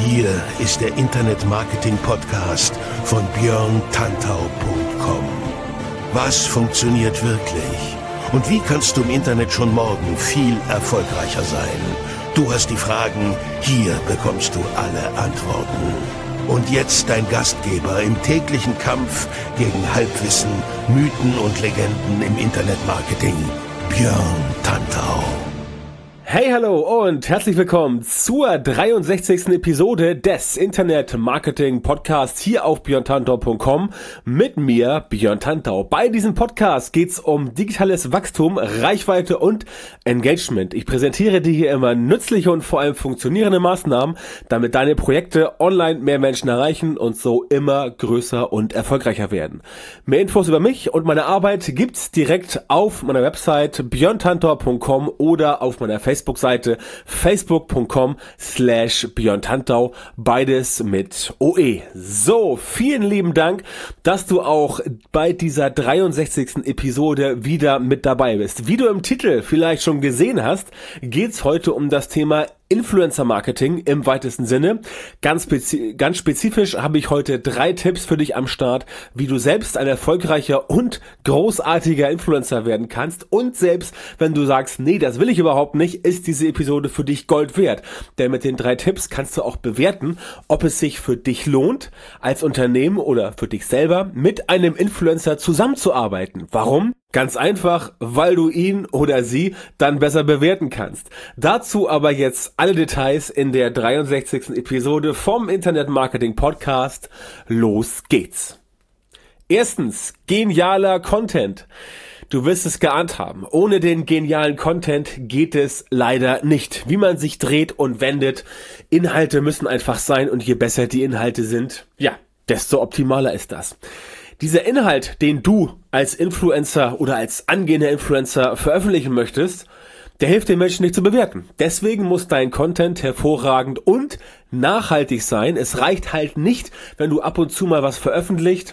Hier ist der Internet-Marketing-Podcast von björntantau.com. Was funktioniert wirklich? Und wie kannst du im Internet schon morgen viel erfolgreicher sein? Du hast die Fragen, hier bekommst du alle Antworten. Und jetzt dein Gastgeber im täglichen Kampf gegen Halbwissen, Mythen und Legenden im Internet-Marketing, Björn Tantau. Hey, hallo und herzlich willkommen zur 63. Episode des Internet-Marketing-Podcasts hier auf björntantau.com mit mir, Björn Tantau. Bei diesem Podcast geht's um digitales Wachstum, Reichweite und Engagement. Ich präsentiere dir hier immer nützliche und vor allem funktionierende Maßnahmen, damit deine Projekte online mehr Menschen erreichen und so immer größer und erfolgreicher werden. Mehr Infos über mich und meine Arbeit gibt's direkt auf meiner Website björntantau.com oder auf meiner Facebook-Seite facebook.com/björntantau, beides mit OE. So, vielen lieben Dank, dass du auch bei dieser 63. Episode wieder mit dabei bist. Wie du im Titel vielleicht schon gesehen hast, geht's heute um das Thema Influencer-Marketing im weitesten Sinne. Ganz spezifisch habe ich heute 3 Tipps für dich am Start, wie du selbst ein erfolgreicher und großartiger Influencer werden kannst. Und selbst wenn du sagst, nee, das will ich überhaupt nicht, ist diese Episode für dich Gold wert. Denn mit den 3 Tipps kannst du auch bewerten, ob es sich für dich lohnt, als Unternehmen oder für dich selber mit einem Influencer zusammenzuarbeiten. Warum? Ganz einfach, weil du ihn oder sie dann besser bewerten kannst. Dazu aber jetzt alle Details in der 63. Episode vom Internet Marketing Podcast. Los geht's. Erstens, genialer Content. Du wirst es geahnt haben. Ohne den genialen Content geht es leider nicht. Wie man sich dreht und wendet, Inhalte müssen einfach sein und je besser die Inhalte sind, ja, desto optimaler ist das. Dieser Inhalt, den du als Influencer oder als angehender Influencer veröffentlichen möchtest, der hilft den Menschen nicht zu bewerten. Deswegen muss dein Content hervorragend und nachhaltig sein. Es reicht halt nicht, wenn du ab und zu mal was veröffentlicht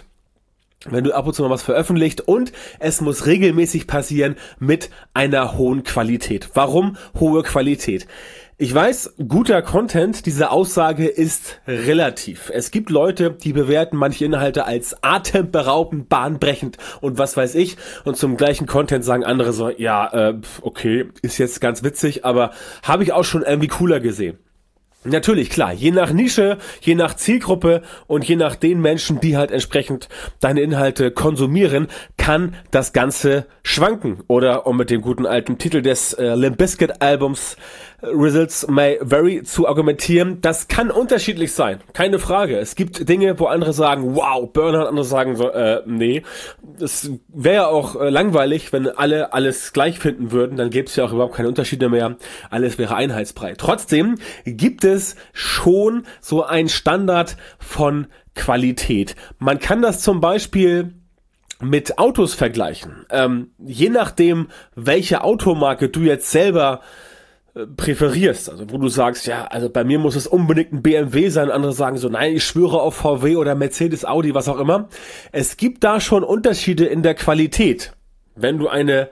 und es muss regelmäßig passieren mit einer hohen Qualität. Warum hohe Qualität? Ich weiß, guter Content, diese Aussage ist relativ. Es gibt Leute, die bewerten manche Inhalte als atemberaubend, bahnbrechend und was weiß ich. Und zum gleichen Content sagen andere so, ja, okay, ist jetzt ganz witzig, aber habe ich auch schon irgendwie cooler gesehen. Natürlich, klar, je nach Nische, je nach Zielgruppe und je nach den Menschen, die halt entsprechend deine Inhalte konsumieren, kann das Ganze schwanken. Oder um mit dem guten alten Titel des Limp Bizkit Albums Results May Vary zu argumentieren, das kann unterschiedlich sein, keine Frage. Es gibt Dinge, wo andere sagen, wow, Burner, andere sagen so, nee. Es wäre ja auch langweilig, wenn alle alles gleich finden würden, dann gäbe es ja auch überhaupt keine Unterschiede mehr, alles wäre einheitsbrei. Trotzdem gibt es schon so einen Standard von Qualität. Man kann das zum Beispiel mit Autos vergleichen. Je nachdem, welche Automarke du jetzt selber präferierst, also wo du sagst, ja, also bei mir muss es unbedingt ein BMW sein, andere sagen so, nein, ich schwöre auf VW oder Mercedes, Audi, was auch immer. Es gibt da schon Unterschiede in der Qualität. Wenn du ein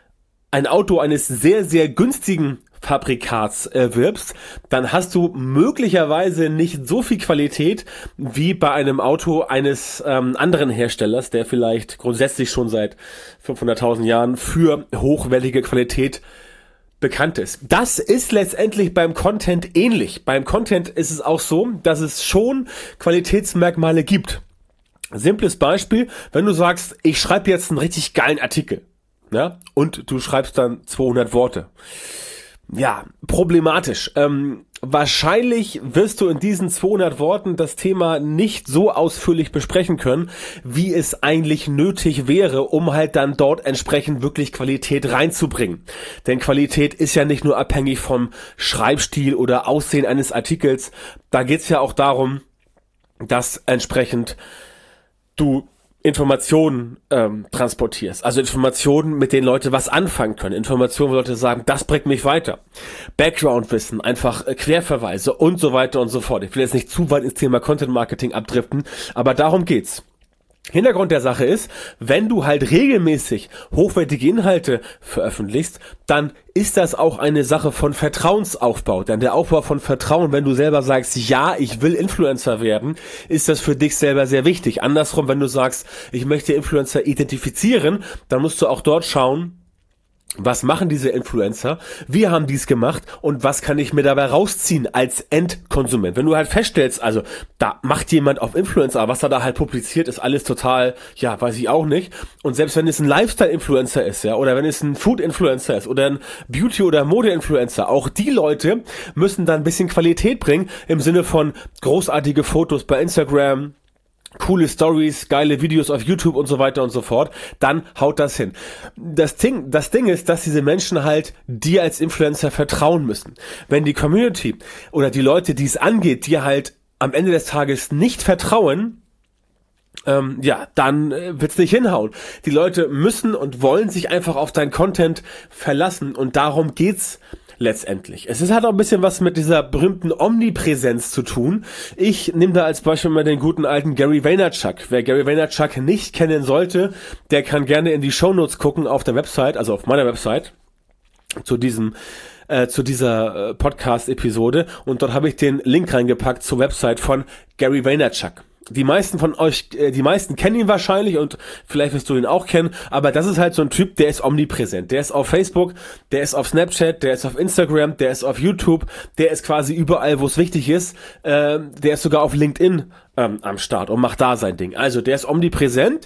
Auto eines sehr, sehr günstigen Fabrikats erwirbst, dann hast du möglicherweise nicht so viel Qualität wie bei einem Auto eines anderen Herstellers, der vielleicht grundsätzlich schon seit 500.000 Jahren für hochwertige Qualität bekannt ist. Das ist letztendlich beim Content ähnlich. Beim Content ist es auch so, dass es schon Qualitätsmerkmale gibt. Simples Beispiel, wenn du sagst, ich schreibe jetzt einen richtig geilen Artikel, ja, und du schreibst dann 200 Worte. Ja, problematisch. Wahrscheinlich wirst du in diesen 200 Worten das Thema nicht so ausführlich besprechen können, wie es eigentlich nötig wäre, um halt dann dort entsprechend wirklich Qualität reinzubringen. Denn Qualität ist ja nicht nur abhängig vom Schreibstil oder Aussehen eines Artikels. Da geht's ja auch darum, dass entsprechend du Informationen transportierst. Also Informationen, mit denen Leute was anfangen können. Informationen, wo Leute sagen, das bringt mich weiter. Background-Wissen, einfach Querverweise und so weiter und so fort. Ich will jetzt nicht zu weit ins Thema Content-Marketing abdriften, aber darum geht's. Hintergrund der Sache ist, wenn du halt regelmäßig hochwertige Inhalte veröffentlichst, dann ist das auch eine Sache von Vertrauensaufbau. Denn der Aufbau von Vertrauen, wenn du selber sagst, ja, ich will Influencer werden, ist das für dich selber sehr wichtig. Andersrum, wenn du sagst, ich möchte Influencer identifizieren, dann musst du auch dort schauen, was machen diese Influencer? Wie haben die es gemacht? Und was kann ich mir dabei rausziehen als Endkonsument? Wenn du halt feststellst, also da macht jemand auf Influencer, was er da halt publiziert, ist alles total, ja, weiß ich auch nicht. Und selbst wenn es ein Lifestyle-Influencer ist, ja, oder wenn es ein Food-Influencer ist oder ein Beauty- oder Mode-Influencer, auch die Leute müssen dann ein bisschen Qualität bringen im Sinne von großartige Fotos bei Instagram, coole Stories, geile Videos auf YouTube und so weiter und so fort, dann haut das hin. Das Ding ist, dass diese Menschen halt dir als Influencer vertrauen müssen. Wenn die Community oder die Leute, die es angeht, dir halt am Ende des Tages nicht vertrauen, dann wird's nicht hinhauen. Die Leute müssen und wollen sich einfach auf dein Content verlassen und darum geht's letztendlich. Es hat auch ein bisschen was mit dieser berühmten Omnipräsenz zu tun. Ich nehme da als Beispiel mal den guten alten Gary Vaynerchuk. Wer Gary Vaynerchuk nicht kennen sollte, der kann gerne in die Shownotes gucken auf der Website, also auf meiner Website, zu dieser Podcast-Episode. Und dort habe ich den Link reingepackt zur Website von Gary Vaynerchuk. Die meisten von euch, die meisten kennen ihn wahrscheinlich und vielleicht wirst du ihn auch kennen, aber das ist halt so ein Typ, der ist omnipräsent. Der ist auf Facebook, der ist auf Snapchat, der ist auf Instagram, der ist auf YouTube, der ist quasi überall, wo es wichtig ist. Der ist sogar auf LinkedIn am Start und macht da sein Ding. Also der ist omnipräsent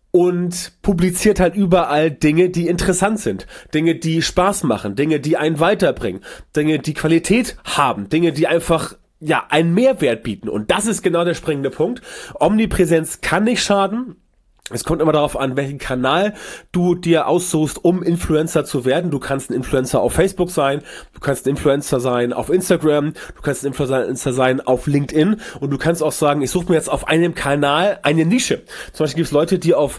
und publiziert halt überall Dinge, die interessant sind, Dinge, die Spaß machen, Dinge, die einen weiterbringen, Dinge, die Qualität haben, Dinge, die einfach einen Mehrwert bieten. Und das ist genau der springende Punkt. Omnipräsenz kann nicht schaden. Es kommt immer darauf an, welchen Kanal du dir aussuchst, um Influencer zu werden. Du kannst ein Influencer auf Facebook sein, du kannst ein Influencer sein auf Instagram, du kannst ein Influencer sein auf LinkedIn und du kannst auch sagen, ich suche mir jetzt auf einem Kanal eine Nische. Zum Beispiel gibt es Leute, die auf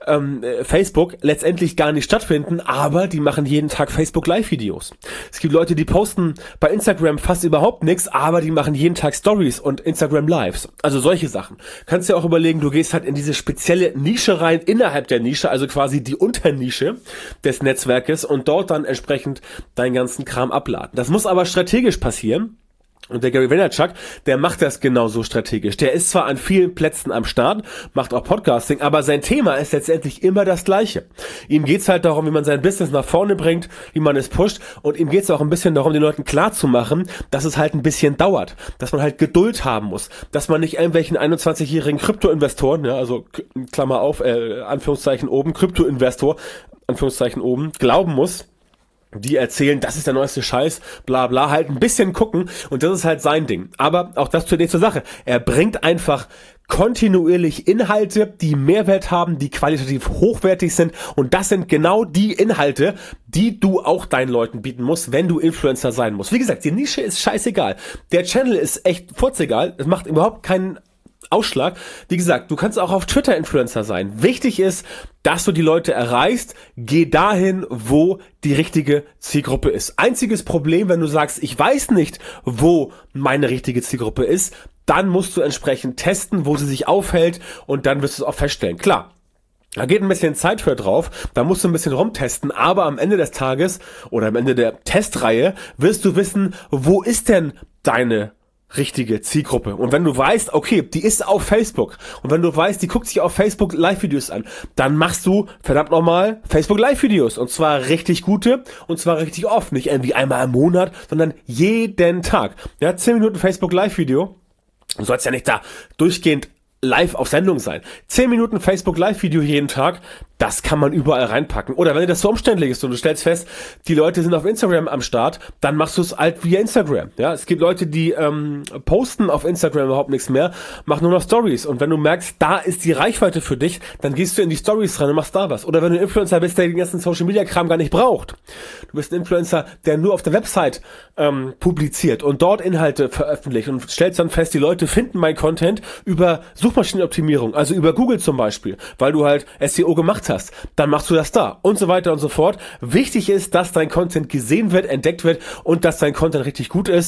Facebook letztendlich gar nicht stattfinden, aber die machen jeden Tag Facebook Live-Videos. Es gibt Leute, die posten bei Instagram fast überhaupt nichts, aber die machen jeden Tag Stories und Instagram Lives. Also solche Sachen. Kannst dir auch überlegen, du gehst halt in diese spezielle Nische rein, innerhalb der Nische, also quasi die Unternische des Netzwerkes und dort dann entsprechend deinen ganzen Kram abladen. Das muss aber strategisch passieren. Und der Gary Vaynerchuk, der macht das genauso strategisch. Der ist zwar an vielen Plätzen am Start, macht auch Podcasting, aber sein Thema ist letztendlich immer das gleiche. Ihm geht's halt darum, wie man sein Business nach vorne bringt, wie man es pusht und ihm geht's auch ein bisschen darum, den Leuten klarzumachen, dass es halt ein bisschen dauert, dass man halt Geduld haben muss, dass man nicht irgendwelchen 21-jährigen Kryptoinvestoren, ja, also Klammer auf, Anführungszeichen oben, Kryptoinvestor, Anführungszeichen oben, glauben muss, die erzählen, das ist der neueste Scheiß, bla bla, halt ein bisschen gucken und das ist halt sein Ding. Aber auch das zunächst zur Sache. Er bringt einfach kontinuierlich Inhalte, die Mehrwert haben, die qualitativ hochwertig sind und das sind genau die Inhalte, die du auch deinen Leuten bieten musst, wenn du Influencer sein musst. Wie gesagt, die Nische ist scheißegal. Der Channel ist echt furzegal. Es macht überhaupt keinen Ausschlag. Wie gesagt, du kannst auch auf Twitter Influencer sein. Wichtig ist, dass du die Leute erreichst. Geh dahin, wo die richtige Zielgruppe ist. Einziges Problem, wenn du sagst, ich weiß nicht, wo meine richtige Zielgruppe ist, dann musst du entsprechend testen, wo sie sich aufhält und dann wirst du es auch feststellen. Klar. Da geht ein bisschen Zeit für drauf, da musst du ein bisschen rumtesten, aber am Ende des Tages oder am Ende der Testreihe wirst du wissen, wo ist denn deine richtige Zielgruppe. Und wenn du weißt, okay, die ist auf Facebook und wenn du weißt, die guckt sich auf Facebook Live-Videos an, dann machst du, verdammt nochmal, Facebook Live-Videos und zwar richtig gute und zwar richtig oft, nicht irgendwie einmal im Monat, sondern jeden Tag. Ja, 10 Minuten Facebook Live-Video. Du sollst ja nicht da durchgehend live auf Sendung sein. 10 Minuten Facebook Live-Video jeden Tag, das kann man überall reinpacken. Oder wenn dir das so umständlich ist und du stellst fest, die Leute sind auf Instagram am Start, dann machst du es halt via Instagram. Ja, es gibt Leute, die posten auf Instagram überhaupt nichts mehr, machen nur noch Stories. Und wenn du merkst, da ist die Reichweite für dich, dann gehst du in die Stories rein und machst da was. Oder wenn du ein Influencer bist, der den ganzen Social-Media-Kram gar nicht braucht. Du bist ein Influencer, der nur auf der Website publiziert und dort Inhalte veröffentlicht und stellst dann fest, die Leute finden mein Content über Suchmaschinenoptimierung, also über Google zum Beispiel, weil du halt SEO gemacht hast, dann machst du das da und so weiter und so fort. Wichtig ist, dass dein Content gesehen wird, entdeckt wird und dass dein Content richtig gut ist.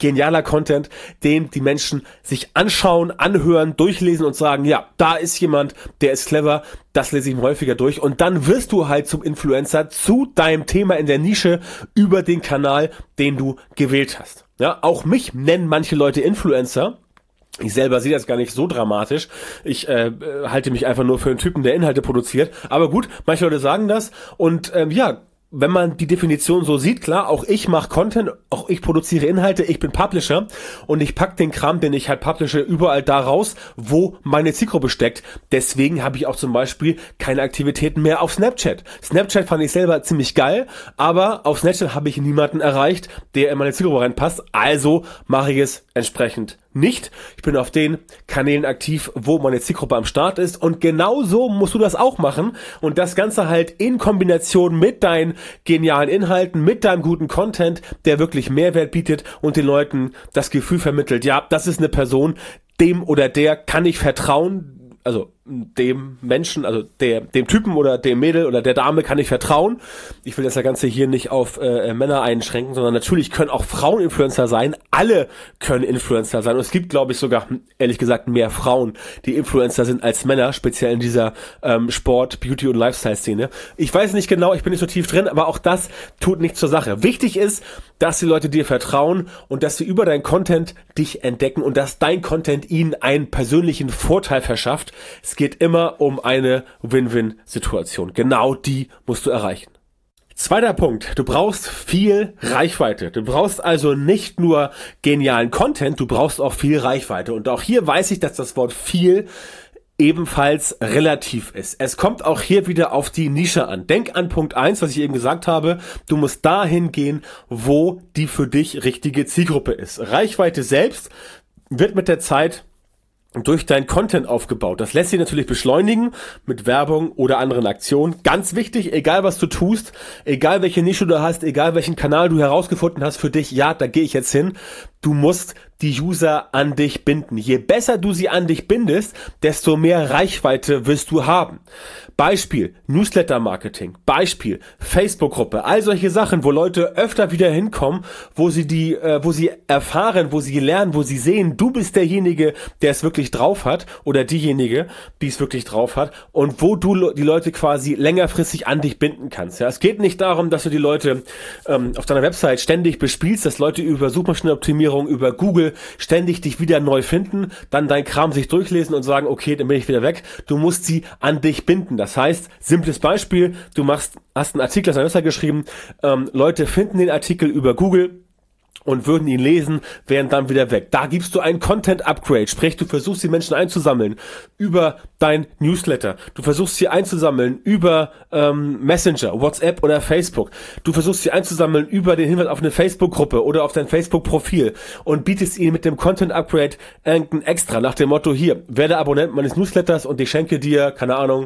genialer Content, den die Menschen sich anschauen, anhören, durchlesen und sagen, ja, da ist jemand, der ist clever, das lese ich mir häufiger durch und dann wirst du halt zum Influencer zu deinem Thema in der Nische über den Kanal, den du gewählt hast. Ja, auch mich nennen manche Leute Influencer. Ich selber sehe das gar nicht so dramatisch. Ich halte mich einfach nur für einen Typen, der Inhalte produziert. Aber gut, manche Leute sagen das und wenn man die Definition so sieht, klar, auch ich mache Content, auch ich produziere Inhalte, ich bin Publisher und ich pack den Kram, den ich halt publische, überall da raus, wo meine Zielgruppe steckt. Deswegen habe ich auch zum Beispiel keine Aktivitäten mehr auf Snapchat. Snapchat fand ich selber ziemlich geil, aber auf Snapchat habe ich niemanden erreicht, der in meine Zielgruppe reinpasst. Also mache ich es entsprechend nicht. Ich bin auf den Kanälen aktiv, wo meine Zielgruppe am Start ist und genau so musst du das auch machen und das Ganze halt in Kombination mit deinen genialen Inhalten, mit deinem guten Content, der wirklich Mehrwert bietet und den Leuten das Gefühl vermittelt, ja, das ist eine Person, dem oder der kann ich vertrauen, also dem Menschen, also dem Typen oder dem Mädel oder der Dame kann ich vertrauen. Ich will das Ganze hier nicht auf Männer einschränken, sondern natürlich können auch Frauen Influencer sein. Alle können Influencer sein. Und es gibt, glaube ich, sogar, ehrlich gesagt, mehr Frauen, die Influencer sind als Männer, speziell in dieser Sport-, Beauty- und Lifestyle-Szene. Ich weiß nicht genau, ich bin nicht so tief drin, aber auch das tut nichts zur Sache. Wichtig ist, dass die Leute dir vertrauen und dass sie über deinen Content dich entdecken und dass dein Content ihnen einen persönlichen Vorteil verschafft. Es geht immer um eine Win-Win-Situation. Genau die musst du erreichen. Zweiter Punkt. Du brauchst viel Reichweite. Du brauchst also nicht nur genialen Content, du brauchst auch viel Reichweite. Und auch hier weiß ich, dass das Wort viel ebenfalls relativ ist. Es kommt auch hier wieder auf die Nische an. Denk an Punkt 1, was ich eben gesagt habe. Du musst dahin gehen, wo die für dich richtige Zielgruppe ist. Reichweite selbst wird mit der Zeit durch dein Content aufgebaut. Das lässt sich natürlich beschleunigen mit Werbung oder anderen Aktionen. Ganz wichtig, egal was du tust, egal welche Nische du hast, egal welchen Kanal du herausgefunden hast für dich, ja, da gehe ich jetzt hin. Du musst die User an dich binden. Je besser du sie an dich bindest, desto mehr Reichweite wirst du haben. Beispiel Newsletter-Marketing, Beispiel Facebook-Gruppe, all solche Sachen, wo Leute öfter wieder hinkommen, wo sie erfahren, wo sie lernen, wo sie sehen, du bist derjenige, der es wirklich drauf hat oder diejenige, die es wirklich drauf hat und wo du die Leute quasi längerfristig an dich binden kannst. Ja, es geht nicht darum, dass du die Leute auf deiner Website ständig bespielst, dass Leute über Suchmaschinenoptimierung, über Google ständig dich wieder neu finden, dann dein Kram sich durchlesen und sagen, okay, dann bin ich wieder weg. Du musst sie an dich binden. Das heißt, simples Beispiel, du hast einen Artikel auf deiner Website geschrieben, Leute finden den Artikel über Google und würden ihn lesen, wären dann wieder weg. Da gibst du ein Content-Upgrade, sprich, du versuchst die Menschen einzusammeln über dein Newsletter. Du versuchst sie einzusammeln über Messenger, WhatsApp oder Facebook. Du versuchst sie einzusammeln über den Hinweis auf eine Facebook-Gruppe oder auf dein Facebook-Profil und bietest ihnen mit dem Content-Upgrade irgendein Extra nach dem Motto, hier, werde Abonnent meines Newsletters und ich schenke dir, keine Ahnung,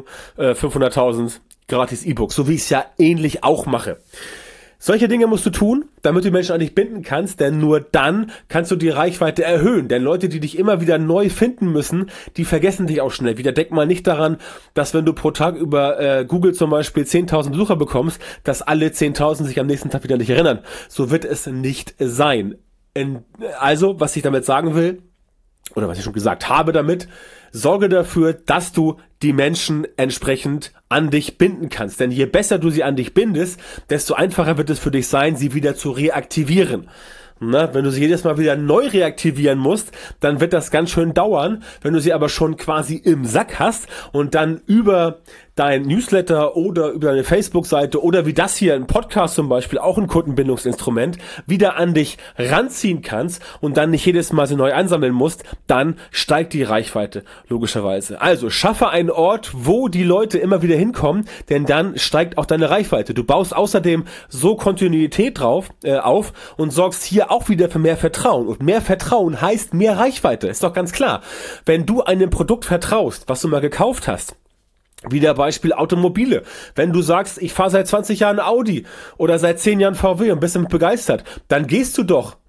500.000 gratis E-Books, so wie ich es ja ähnlich auch mache. Solche Dinge musst du tun, damit du Menschen an dich binden kannst, denn nur dann kannst du die Reichweite erhöhen. Denn Leute, die dich immer wieder neu finden müssen, die vergessen dich auch schnell wieder. Denk mal nicht daran, dass wenn du pro Tag über Google zum Beispiel 10.000 Besucher bekommst, dass alle 10.000 sich am nächsten Tag wieder nicht erinnern. So wird es nicht sein. Also, was ich damit sagen will, oder was ich schon gesagt habe damit, sorge dafür, dass du die Menschen entsprechend an dich binden kannst. Denn je besser du sie an dich bindest, desto einfacher wird es für dich sein, sie wieder zu reaktivieren. Na, wenn du sie jedes Mal wieder neu reaktivieren musst, dann wird das ganz schön dauern. Wenn du sie aber schon quasi im Sack hast und dann über dein Newsletter oder über deine Facebook-Seite oder wie das hier, ein Podcast zum Beispiel, auch ein Kundenbindungsinstrument, wieder an dich ranziehen kannst und dann nicht jedes Mal sie neu einsammeln musst, dann steigt die Reichweite, logischerweise. Also schaffe einen Ort, wo die Leute immer wieder hinkommen, denn dann steigt auch deine Reichweite. Du baust außerdem so Kontinuität auf und sorgst hier auch wieder für mehr Vertrauen. Und mehr Vertrauen heißt mehr Reichweite, ist doch ganz klar. Wenn du einem Produkt vertraust, was du mal gekauft hast, wieder Beispiel Automobile. Wenn du sagst, ich fahre seit 20 Jahren Audi oder seit 10 Jahren VW und bist damit begeistert, dann gehst du doch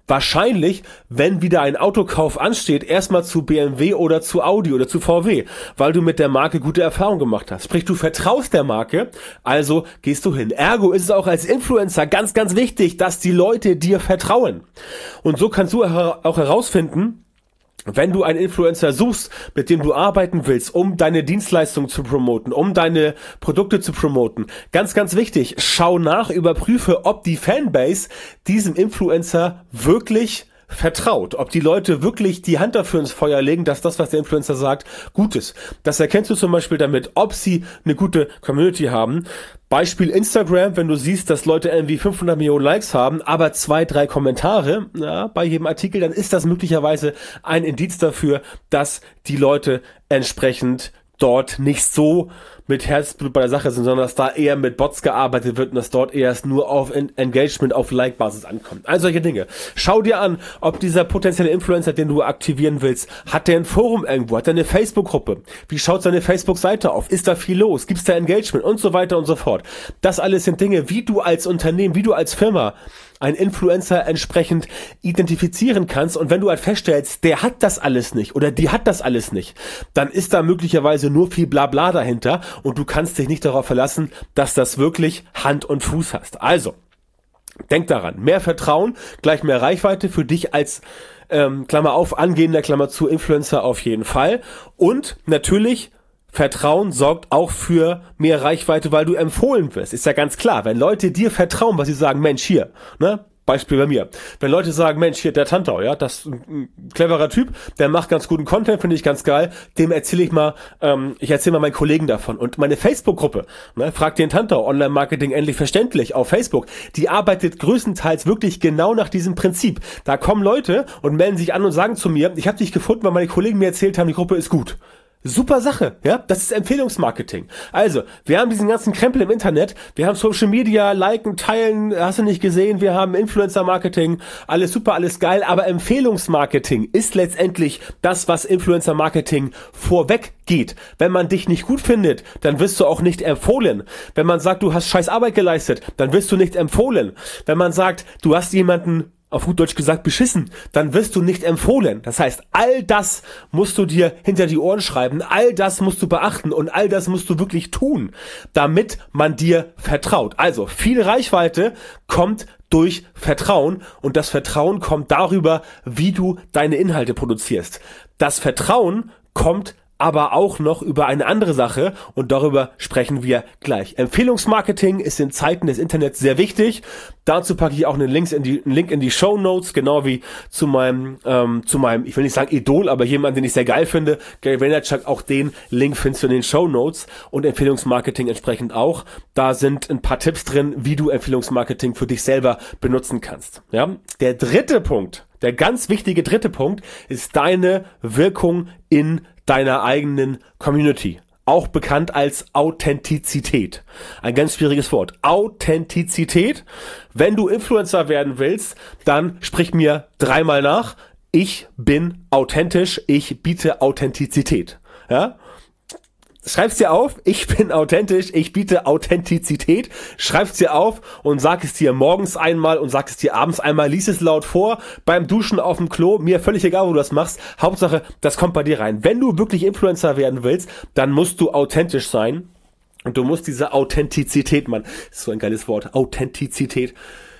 wahrscheinlich, wenn wieder ein Autokauf ansteht, erstmal zu BMW oder zu Audi oder zu VW, weil du mit der Marke gute Erfahrungen gemacht hast. Sprich, du vertraust der Marke, also gehst du hin. Ergo ist es auch als Influencer ganz, ganz wichtig, dass die Leute dir vertrauen. Und so kannst du auch herausfinden, wenn du einen Influencer suchst, mit dem du arbeiten willst, um deine Dienstleistung zu promoten, um deine Produkte zu promoten, ganz, ganz wichtig, schau nach, überprüfe, ob die Fanbase diesem Influencer wirklich vertraut, ob die Leute wirklich die Hand dafür ins Feuer legen, dass das, was der Influencer sagt, gut ist. Das erkennst du zum Beispiel damit, ob sie eine gute Community haben. Beispiel Instagram, wenn du siehst, dass Leute irgendwie 500 Millionen Likes haben, aber 2, 3 Kommentare bei jedem Artikel, dann ist das möglicherweise ein Indiz dafür, dass die Leute entsprechend dort nicht so mit Herzblut bei der Sache sind, sondern dass da eher mit Bots gearbeitet wird und dass dort erst nur auf Engagement, auf Like-Basis ankommt. Also solche Dinge. Schau dir an, ob dieser potenzielle Influencer, den du aktivieren willst, hat der ein Forum irgendwo, hat der eine Facebook-Gruppe? Wie schaut seine Facebook-Seite auf? Ist da viel los? Gibt's da Engagement? Und so weiter und so fort. Das alles sind Dinge, wie du als Unternehmen, wie du als Firma einen Influencer entsprechend identifizieren kannst, und wenn du halt feststellst, der hat das alles nicht oder die hat das alles nicht, dann ist da möglicherweise nur viel Blabla dahinter und du kannst dich nicht darauf verlassen, dass das wirklich Hand und Fuß hast. Also, denk daran, mehr Vertrauen, gleich mehr Reichweite für dich als Klammer auf, angehender Klammer zu Influencer auf jeden Fall, und natürlich Vertrauen sorgt auch für mehr Reichweite, weil du empfohlen wirst. Ist ja ganz klar, wenn Leute dir vertrauen, was sie sagen, Mensch, hier, ne? Beispiel bei mir. Wenn Leute sagen, Mensch, hier, der Tantau, ja, das ist ein cleverer Typ, der macht ganz guten Content, finde ich ganz geil, dem erzähle ich mal, ich erzähle mal meinen Kollegen davon. Und meine Facebook-Gruppe, ne, fragt den Tantau, Online-Marketing endlich verständlich, auf Facebook, die arbeitet größtenteils wirklich genau nach diesem Prinzip. Da kommen Leute und melden sich an und sagen zu mir, ich habe dich gefunden, weil meine Kollegen mir erzählt haben, die Gruppe ist gut. Super Sache, ja, das ist Empfehlungsmarketing. Also, wir haben diesen ganzen Krempel im Internet, wir haben Social Media, liken, teilen, hast du nicht gesehen, wir haben Influencer-Marketing, alles super, alles geil, aber Empfehlungsmarketing ist letztendlich das, was Influencer-Marketing vorweg geht. Wenn man dich nicht gut findet, dann wirst du auch nicht empfohlen. Wenn man sagt, du hast scheiß Arbeit geleistet, dann wirst du nicht empfohlen. Wenn man sagt, du hast jemanden auf gut Deutsch gesagt beschissen, dann wirst du nicht empfohlen. Das heißt, all das musst du dir hinter die Ohren schreiben, all das musst du beachten und all das musst du wirklich tun, damit man dir vertraut. Also, viel Reichweite kommt durch Vertrauen, und das Vertrauen kommt darüber, wie du deine Inhalte produzierst. Das Vertrauen kommt aber auch noch über eine andere Sache, und darüber sprechen wir gleich. Empfehlungsmarketing ist in Zeiten des Internets sehr wichtig. Dazu packe ich auch einen Link in die Shownotes, genau wie zu meinem, ich will nicht sagen Idol, aber jemand, den ich sehr geil finde, Gary Vaynerchuk. Auch den Link findest du in den Shownotes, und Empfehlungsmarketing entsprechend auch. Da sind ein paar Tipps drin, wie du Empfehlungsmarketing für dich selber benutzen kannst. Ja? Der dritte Punkt, der ganz wichtige dritte Punkt, ist deine Wirkung in deiner eigenen Community. Auch bekannt als Authentizität. Ein ganz schwieriges Wort. Authentizität. Wenn du Influencer werden willst, dann sprich mir 3-mal nach. Ich bin authentisch. Ich biete Authentizität. Ja? Schreib's dir auf, ich bin authentisch, ich biete Authentizität, schreib's dir auf und sag es dir morgens einmal und sag es dir abends einmal, lies es laut vor, beim Duschen, auf dem Klo, mir völlig egal, wo du das machst, Hauptsache, das kommt bei dir rein. Wenn du wirklich Influencer werden willst, dann musst du authentisch sein, und du musst diese Authentizität, Mann, ist so ein geiles Wort, Authentizität,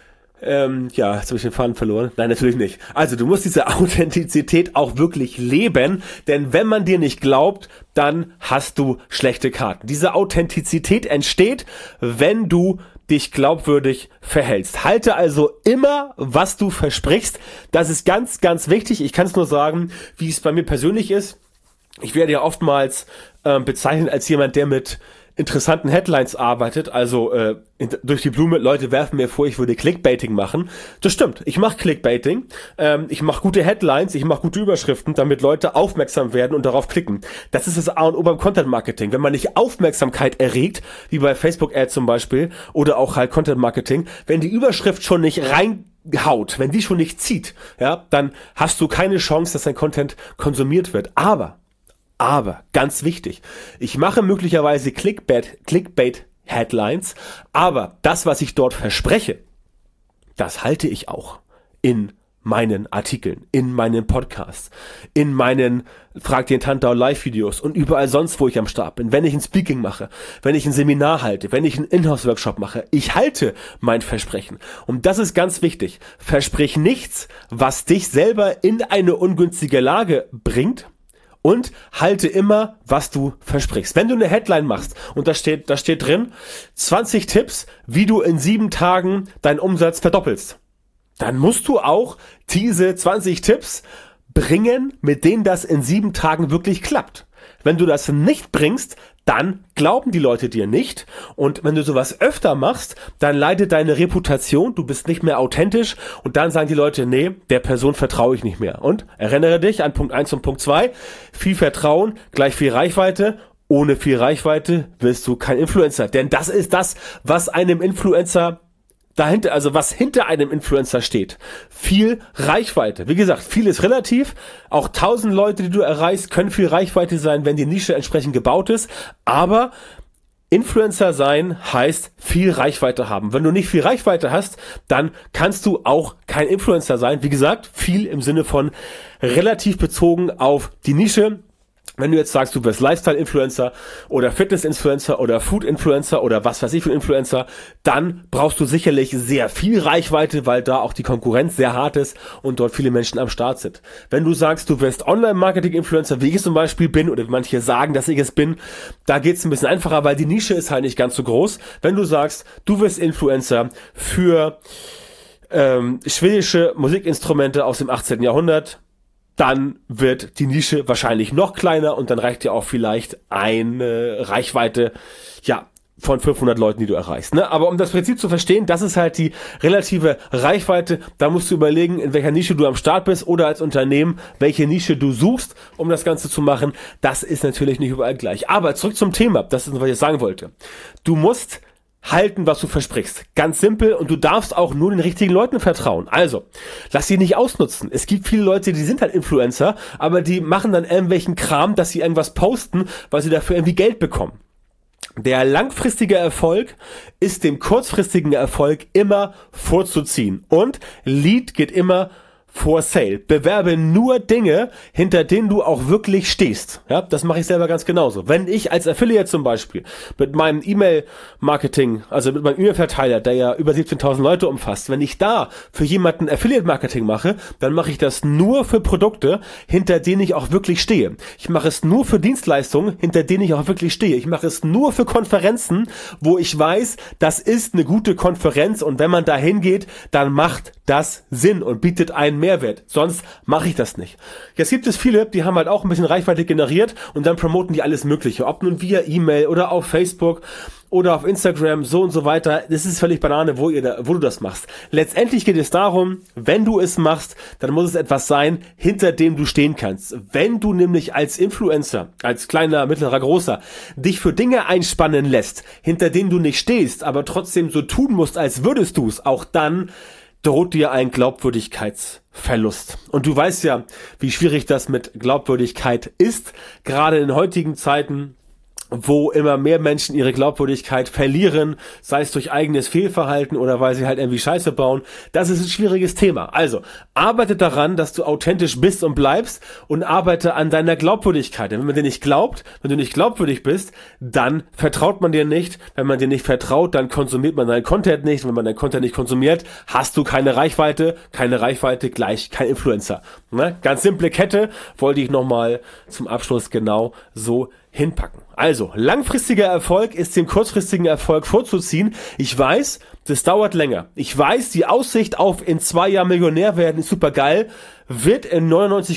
jetzt habe ich den Faden verloren. Nein, natürlich nicht. Also du musst diese Authentizität auch wirklich leben, denn wenn man dir nicht glaubt, dann hast du schlechte Karten. Diese Authentizität entsteht, wenn du dich glaubwürdig verhältst. Halte also immer, was du versprichst. Das ist ganz, ganz wichtig. Ich kann es nur sagen, wie es bei mir persönlich ist. Ich werde ja oftmals bezeichnet als jemand, der mit interessanten Headlines arbeitet, also durch die Blume. Leute werfen mir vor, ich würde Clickbaiting machen. Das stimmt, ich mache Clickbaiting, ich mache gute Headlines, ich mache gute Überschriften, damit Leute aufmerksam werden und darauf klicken. Das ist das A und O beim Content Marketing. Wenn man nicht Aufmerksamkeit erregt, wie bei Facebook Ads zum Beispiel, oder auch halt Content Marketing, wenn die Überschrift schon nicht reinhaut, wenn die schon nicht zieht, ja, dann hast du keine Chance, dass dein Content konsumiert wird. Aber, ganz wichtig, ich mache möglicherweise Clickbait-Headlines, aber das, was ich dort verspreche, das halte ich auch in meinen Artikeln, in meinen Podcasts, in meinen Frag den Tantau Live-Videos und überall sonst, wo ich am Start bin. Wenn ich ein Speaking mache, wenn ich ein Seminar halte, wenn ich einen Inhouse-Workshop mache, ich halte mein Versprechen. Und das ist ganz wichtig. Versprich nichts, was dich selber in eine ungünstige Lage bringt, und halte immer, was du versprichst. Wenn du eine Headline machst und da steht drin 20 Tipps, wie du in 7 Tagen deinen Umsatz verdoppelst, dann musst du auch diese 20 Tipps bringen, mit denen das in 7 Tagen wirklich klappt. Wenn du das nicht bringst, dann glauben die Leute dir nicht. Und wenn du sowas öfter machst, dann leidet deine Reputation, du bist nicht mehr authentisch und dann sagen die Leute, nee, der Person vertraue ich nicht mehr. Und erinnere dich an Punkt 1 und Punkt 2, viel Vertrauen gleich viel Reichweite. Ohne viel Reichweite wirst du kein Influencer. Denn das ist das, was einem Influencer dahinter, also was hinter einem Influencer steht. Viel Reichweite. Wie gesagt, viel ist relativ. Auch 1000 Leute, die du erreichst, können viel Reichweite sein, wenn die Nische entsprechend gebaut ist. Aber Influencer sein heißt viel Reichweite haben. Wenn du nicht viel Reichweite hast, dann kannst du auch kein Influencer sein. Wie gesagt, viel im Sinne von relativ bezogen auf die Nische. Wenn du jetzt sagst, du wirst Lifestyle-Influencer oder Fitness-Influencer oder Food-Influencer oder was weiß ich für Influencer, dann brauchst du sicherlich sehr viel Reichweite, weil da auch die Konkurrenz sehr hart ist und dort viele Menschen am Start sind. Wenn du sagst, du wirst Online-Marketing-Influencer, wie ich es zum Beispiel bin oder wie manche sagen, dass ich es bin, da geht es ein bisschen einfacher, weil die Nische ist halt nicht ganz so groß. Wenn du sagst, du wirst Influencer für schwedische Musikinstrumente aus dem 18. Jahrhundert, dann wird die Nische wahrscheinlich noch kleiner und dann reicht dir auch vielleicht eine Reichweite, von 500 Leuten, die du erreichst. Ne? Aber um das Prinzip zu verstehen, das ist halt die relative Reichweite. Da musst du überlegen, in welcher Nische du am Start bist oder als Unternehmen, welche Nische du suchst, um das Ganze zu machen. Das ist natürlich nicht überall gleich. Aber zurück zum Thema, das ist, was ich sagen wollte. Du musst halten, was du versprichst. Ganz simpel, und du darfst auch nur den richtigen Leuten vertrauen. Also, lass sie nicht ausnutzen. Es gibt viele Leute, die sind halt Influencer, aber die machen dann irgendwelchen Kram, dass sie irgendwas posten, weil sie dafür irgendwie Geld bekommen. Der langfristige Erfolg ist dem kurzfristigen Erfolg immer vorzuziehen. Und Lead geht immer for sale. Bewerbe nur Dinge, hinter denen du auch wirklich stehst. Ja, das mache ich selber ganz genauso. Wenn ich als Affiliate zum Beispiel mit meinem E-Mail-Marketing, also mit meinem E-Mail-Verteiler, der ja über 17.000 Leute umfasst, wenn ich da für jemanden Affiliate-Marketing mache, dann mache ich das nur für Produkte, hinter denen ich auch wirklich stehe. Ich mache es nur für Dienstleistungen, hinter denen ich auch wirklich stehe. Ich mache es nur für Konferenzen, wo ich weiß, das ist eine gute Konferenz und wenn man da hingeht, dann macht das Sinn und bietet einen Mehrwert. Sonst mache ich das nicht. Jetzt gibt es viele, die haben halt auch ein bisschen Reichweite generiert und dann promoten die alles Mögliche. Ob nun via E-Mail oder auf Facebook oder auf Instagram, so und so weiter. Das ist völlig Banane, wo du das machst. Letztendlich geht es darum, wenn du es machst, dann muss es etwas sein, hinter dem du stehen kannst. Wenn du nämlich als Influencer, als kleiner, mittlerer, großer, dich für Dinge einspannen lässt, hinter denen du nicht stehst, aber trotzdem so tun musst, als würdest du es, auch dann droht dir ein Glaubwürdigkeitsverlust. Und du weißt ja, wie schwierig das mit Glaubwürdigkeit ist, gerade in heutigen Zeiten, wo immer mehr Menschen ihre Glaubwürdigkeit verlieren, sei es durch eigenes Fehlverhalten oder weil sie halt irgendwie Scheiße bauen. Das ist ein schwieriges Thema. Also, arbeite daran, dass du authentisch bist und bleibst und arbeite an deiner Glaubwürdigkeit. Denn wenn man dir nicht glaubt, wenn du nicht glaubwürdig bist, dann vertraut man dir nicht. Wenn man dir nicht vertraut, dann konsumiert man deinen Content nicht. Wenn man deinen Content nicht konsumiert, hast du keine Reichweite gleich kein Influencer. Ne? Ganz simple Kette, wollte ich nochmal zum Abschluss genau so hinpacken. Also, langfristiger Erfolg ist dem kurzfristigen Erfolg vorzuziehen. Ich weiß, das dauert länger. Ich weiß, die Aussicht auf in 2 Jahren Millionär werden ist super geil, wird in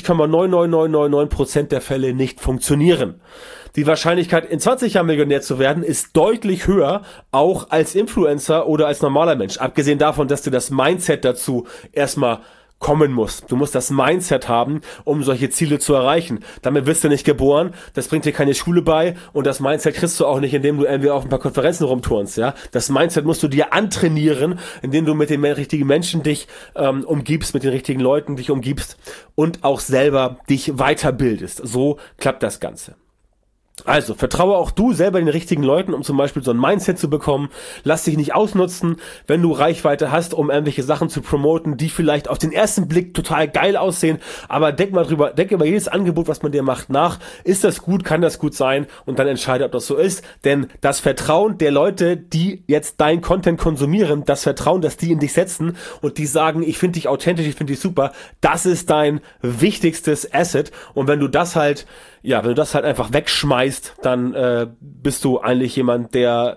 99,99999% der Fälle nicht funktionieren. Die Wahrscheinlichkeit, in 20 Jahren Millionär zu werden, ist deutlich höher, auch als Influencer oder als normaler Mensch. Abgesehen davon, dass dir das Mindset dazu erstmal kommen muss. Du musst das Mindset haben, um solche Ziele zu erreichen. Damit wirst du nicht geboren, das bringt dir keine Schule bei und das Mindset kriegst du auch nicht, indem du irgendwie auf ein paar Konferenzen rumturnst. Ja? Das Mindset musst du dir antrainieren, indem du mit den richtigen Menschen dich umgibst, mit den richtigen Leuten dich umgibst und auch selber dich weiterbildest. So klappt das Ganze. Also, vertraue auch du selber den richtigen Leuten, um zum Beispiel so ein Mindset zu bekommen. Lass dich nicht ausnutzen, wenn du Reichweite hast, um irgendwelche Sachen zu promoten, die vielleicht auf den ersten Blick total geil aussehen. Aber denk über jedes Angebot, was man dir macht, nach. Ist das gut? Kann das gut sein? Und dann entscheide, ob das so ist. Denn das Vertrauen der Leute, die jetzt dein Content konsumieren, das Vertrauen, dass die in dich setzen und die sagen, ich finde dich authentisch, ich finde dich super, das ist dein wichtigstes Asset. Und wenn du das halt einfach wegschmeißt, dann bist du eigentlich jemand, der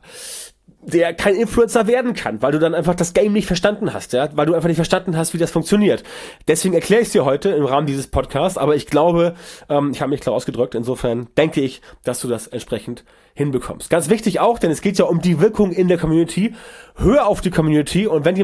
kein Influencer werden kann, weil du dann einfach das Game nicht verstanden hast, ja, weil du einfach nicht verstanden hast, wie das funktioniert. Deswegen erkläre ich es dir heute im Rahmen dieses Podcasts, aber ich glaube, ich habe mich klar ausgedrückt, insofern denke ich, dass du das entsprechend hinbekommst. Ganz wichtig auch, denn es geht ja um die Wirkung in der Community. Hör auf die Community und wenn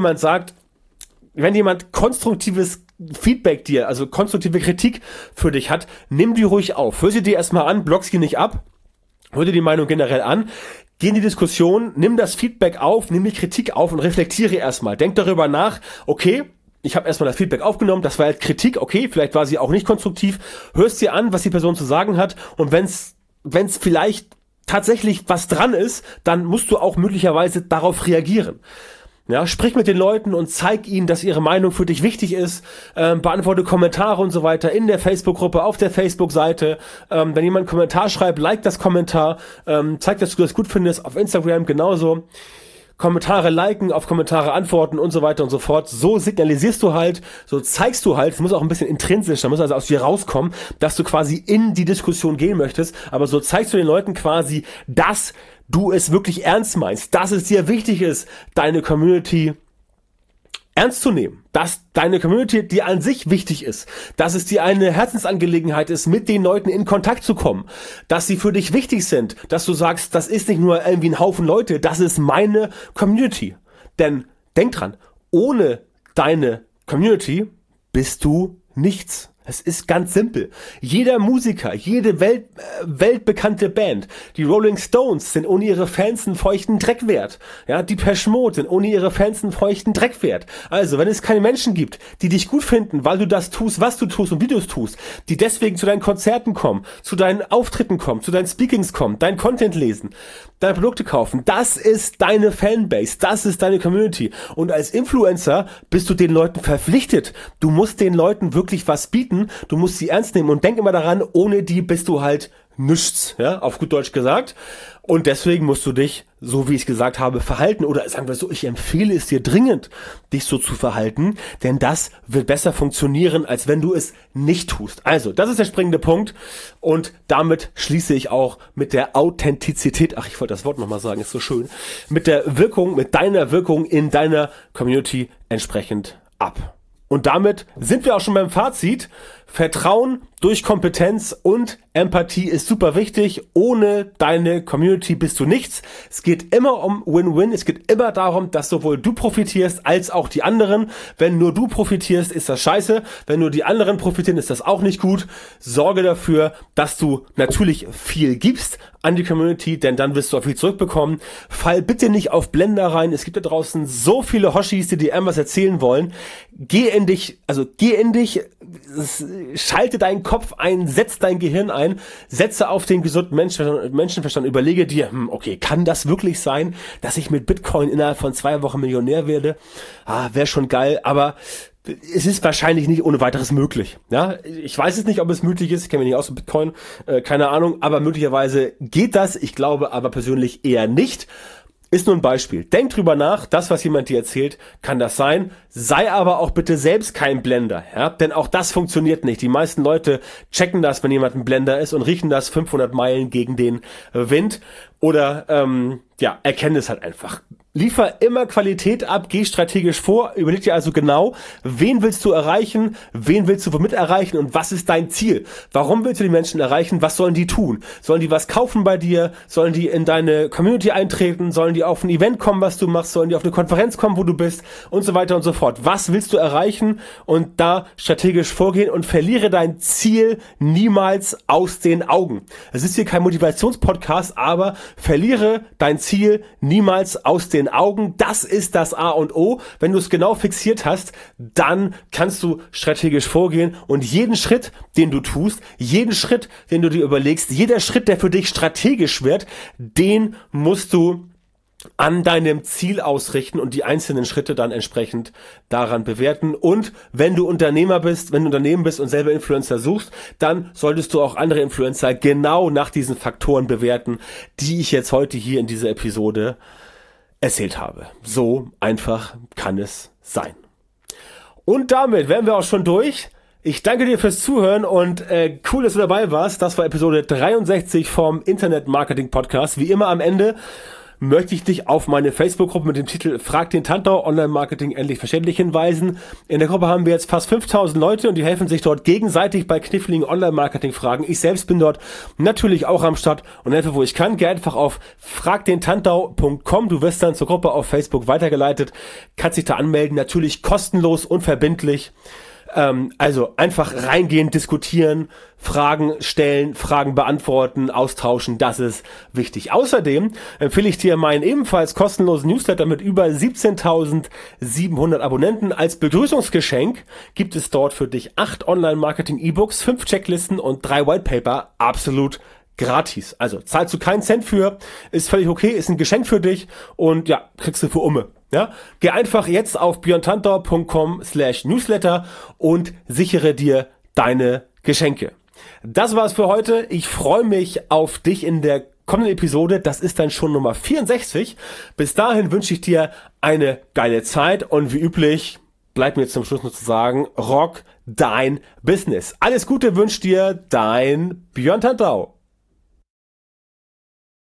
jemand konstruktives Feedback dir, also konstruktive Kritik für dich hat, nimm die ruhig auf. Hör sie dir erstmal an, block sie nicht ab, hör dir die Meinung generell an, geh in die Diskussion, nimm das Feedback auf, nimm die Kritik auf und reflektiere erstmal. Denk darüber nach, okay, ich habe erstmal das Feedback aufgenommen, das war jetzt Kritik, okay, vielleicht war sie auch nicht konstruktiv, hörst dir an, was die Person zu sagen hat und wenn's vielleicht tatsächlich was dran ist, dann musst du auch möglicherweise darauf reagieren. Ja, sprich mit den Leuten und zeig ihnen, dass ihre Meinung für dich wichtig ist. Beantworte Kommentare und so weiter in der Facebook-Gruppe, auf der Facebook-Seite. Wenn jemand einen Kommentar schreibt, like das Kommentar. Zeig, dass du das gut findest. Auf Instagram genauso. Kommentare liken, auf Kommentare antworten und so weiter und so fort. So signalisierst du halt, so zeigst du halt, es muss auch ein bisschen intrinsisch, da muss also aus dir rauskommen, dass du quasi in die Diskussion gehen möchtest. Aber so zeigst du den Leuten quasi, dass du es wirklich ernst meinst, dass es dir wichtig ist, deine Community ernst zu nehmen, dass deine Community dir an sich wichtig ist, dass es dir eine Herzensangelegenheit ist, mit den Leuten in Kontakt zu kommen, dass sie für dich wichtig sind, dass du sagst, das ist nicht nur irgendwie ein Haufen Leute, das ist meine Community. Denn denk dran, ohne deine Community bist du nichts. Es ist ganz simpel. Jeder Musiker, jede weltbekannte Band, die Rolling Stones sind ohne ihre Fans einen feuchten Dreck wert. Ja, die Depeche Mode sind ohne ihre Fans einen feuchten Dreck wert. Also, wenn es keine Menschen gibt, die dich gut finden, weil du das tust, was du tust und wie du es tust, die deswegen zu deinen Konzerten kommen, zu deinen Auftritten kommen, zu deinen Speakings kommen, dein Content lesen, deine Produkte kaufen, das ist deine Fanbase, das ist deine Community. Und als Influencer bist du den Leuten verpflichtet. Du musst den Leuten wirklich was bieten. Du musst sie ernst nehmen und denk immer daran, ohne die bist du halt nichts, ja, auf gut Deutsch gesagt. Und deswegen musst du dich, so wie ich gesagt habe, verhalten. Oder sagen wir so, ich empfehle es dir dringend, dich so zu verhalten, denn das wird besser funktionieren, als wenn du es nicht tust. Also, das ist der springende Punkt und damit schließe ich auch mit der Authentizität, ich wollte das Wort nochmal sagen, ist so schön, mit deiner Wirkung in deiner Community entsprechend ab. Und damit sind wir auch schon beim Fazit. Vertrauen durch Kompetenz und Empathie ist super wichtig. Ohne deine Community bist du nichts. Es geht immer um Win-Win. Es geht immer darum, dass sowohl du profitierst als auch die anderen. Wenn nur du profitierst, ist das scheiße. Wenn nur die anderen profitieren, ist das auch nicht gut. Sorge dafür, dass du natürlich viel gibst an die Community, denn dann wirst du auch viel zurückbekommen. Fall bitte nicht auf Blender rein. Es gibt da draußen so viele Hoshis, die dir irgendwas erzählen wollen. Geh in dich, schalte deinen Kopf ein, setz dein Gehirn ein, setze auf den gesunden Menschenverstand, überlege dir, okay, kann das wirklich sein, dass ich mit Bitcoin innerhalb von 2 Wochen Millionär werde? Wäre schon geil, aber es ist wahrscheinlich nicht ohne weiteres möglich. Ja, ich weiß es nicht, ob es möglich ist, ich kenne mich nicht aus mit Bitcoin, keine Ahnung, aber möglicherweise geht das, ich glaube aber persönlich eher nicht. Ist nur ein Beispiel. Denk drüber nach, das, was jemand dir erzählt, kann das sein. Sei aber auch bitte selbst kein Blender, ja? Denn auch das funktioniert nicht. Die meisten Leute checken das, wenn jemand ein Blender ist und riechen das 500 Meilen gegen den Wind oder erkennen es halt einfach. Liefer immer Qualität ab, geh strategisch vor, überleg dir also genau, wen willst du erreichen, wen willst du womit erreichen und was ist dein Ziel? Warum willst du die Menschen erreichen? Was sollen die tun? Sollen die was kaufen bei dir? Sollen die in deine Community eintreten? Sollen die auf ein Event kommen, was du machst? Sollen die auf eine Konferenz kommen, wo du bist? Und so weiter und so fort. Was willst du erreichen? Und da strategisch vorgehen und verliere dein Ziel niemals aus den Augen. Es ist hier kein Motivationspodcast, aber verliere dein Ziel niemals aus den den Augen. Das ist das A und O. Wenn du es genau fixiert hast, dann kannst du strategisch vorgehen und jeden Schritt, den du tust, jeden Schritt, den du dir überlegst, jeder Schritt, der für dich strategisch wird, den musst du an deinem Ziel ausrichten und die einzelnen Schritte dann entsprechend daran bewerten. Und wenn du Unternehmer bist, wenn du Unternehmen bist und selber Influencer suchst, dann solltest du auch andere Influencer genau nach diesen Faktoren bewerten, die ich jetzt heute hier in dieser Episode erzählt habe. So einfach kann es sein. Und damit wären wir auch schon durch. Ich danke dir fürs Zuhören und cool, dass du dabei warst. Das war Episode 63 vom Internet Marketing Podcast. Wie immer am Ende möchte ich dich auf meine Facebook-Gruppe mit dem Titel Frag den Tantau, Online-Marketing endlich verständlich hinweisen. In der Gruppe haben wir jetzt fast 5000 Leute und die helfen sich dort gegenseitig bei kniffligen Online-Marketing-Fragen. Ich selbst bin dort natürlich auch am Start und helfe, wo ich kann. Geh einfach auf fragdentantau.com. Du wirst dann zur Gruppe auf Facebook weitergeleitet, kannst dich da anmelden, natürlich kostenlos, unverbindlich. Also einfach reingehen, diskutieren, Fragen stellen, Fragen beantworten, austauschen, das ist wichtig. Außerdem empfehle ich dir meinen ebenfalls kostenlosen Newsletter mit über 17.700 Abonnenten. Als Begrüßungsgeschenk gibt es dort für dich 8 Online-Marketing-E-Books, 5 Checklisten und 3 Whitepaper absolut gratis. Also zahlst du keinen Cent für, ist völlig okay, ist ein Geschenk für dich und ja, kriegst du für Umme. Ja, geh einfach jetzt auf björntantau.com/newsletter und sichere dir deine Geschenke. Das war's für heute. Ich freue mich auf dich in der kommenden Episode. Das ist dann schon Nummer 64. Bis dahin wünsche ich dir eine geile Zeit und wie üblich bleibt mir jetzt zum Schluss nur zu sagen, rock dein Business. Alles Gute wünscht dir dein Björn Tantau.